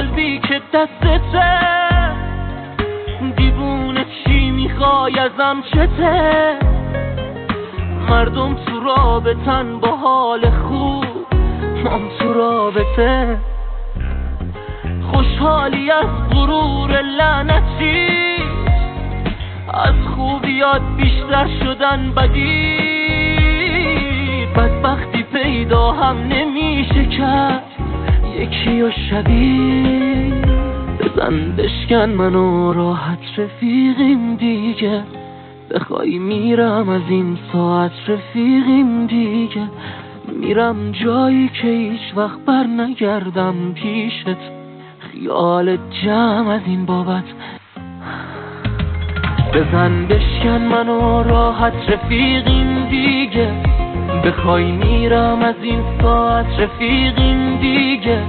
قلبی که دستته، دیوونه چی میخوای ازم چته؟ مردم تو رابطن با حال خوب، من تو رابطه. خوشحالی از غرور لعنتی، از خوبیات بیشتر شدن بدی. بدبختی پیدا هم نمیشه کرد یکی و شبیه. بزن بشکن منو راحت رفیقیم دیگه، بخوای میرم از این ساعت رفیقیم دیگه. میرم جایی که هیچ وقت بر نگردم پیشت، خیالت جمع از این بابت. بزن بشکن منو راحت رفیقیم دیگه، بخوای میرم از این ساعت رفیقیم دیگه.